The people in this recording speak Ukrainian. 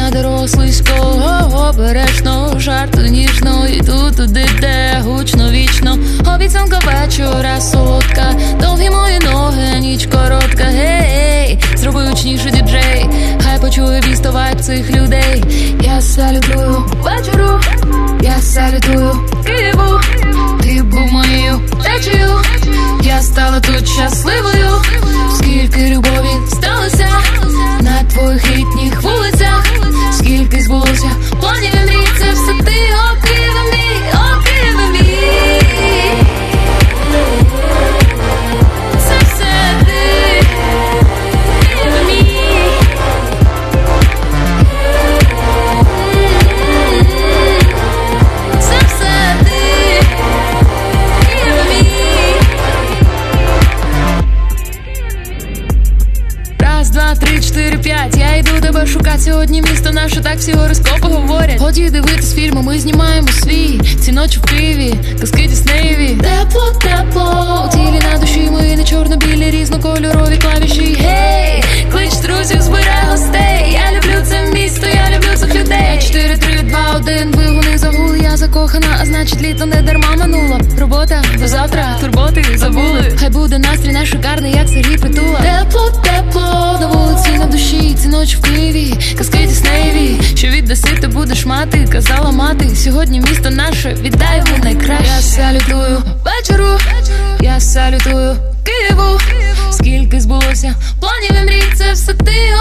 на дорослисько, обережно, жарто ніжно, іду туди, де гучно вічно. Обіцянка вечора солодка, довгі мої ноги, ніч коротка. Гей, зроби гучніше діджей, хай почує вісто вайб цих людей. Я салютую вечору, я салютую Києву. Ти був моєю течею, я стала тут щасливою. Скільки любові сталося на твоїх літніх вулицях, скільки збулося планів і мрій. Це все ти, о Києве мій, о Києве мій. Це все ти, Києве мій. Це все ти, Києве мій. Раз, два, три, чотири, п'ять. Я йду тебе шукати. Сьогодні місто наше, так всі гороскопи говорять. Годі дивитись фільми, ми знімаємо свій. Ці ночі в Києві, казки Діснеєві. Тепло, тепло, у тілі на душі. Ми не чорно-білі, різнокольорові клавіші. Гей, клич друзів, збирай гостей. Я люблю це місто, я люблю цих людей. 4, 3, 2, 1, двигуни загули. Я закохана, а значить літо не дарма минуло. Робота до завтра, турботи забули. Хай буде настрій наш шикарний, як Сергій Притула. Тепло, тепло, на вулиці, на душі. Ці ночі в Києві, казки Діснеєві. Що віддаси, ти будеш мати, казала мати. Сьогодні місто наше, віддай йому найкраще. Я салютую вечору, я салютую Києву. Скільки збулося планів і мрій, це все ти,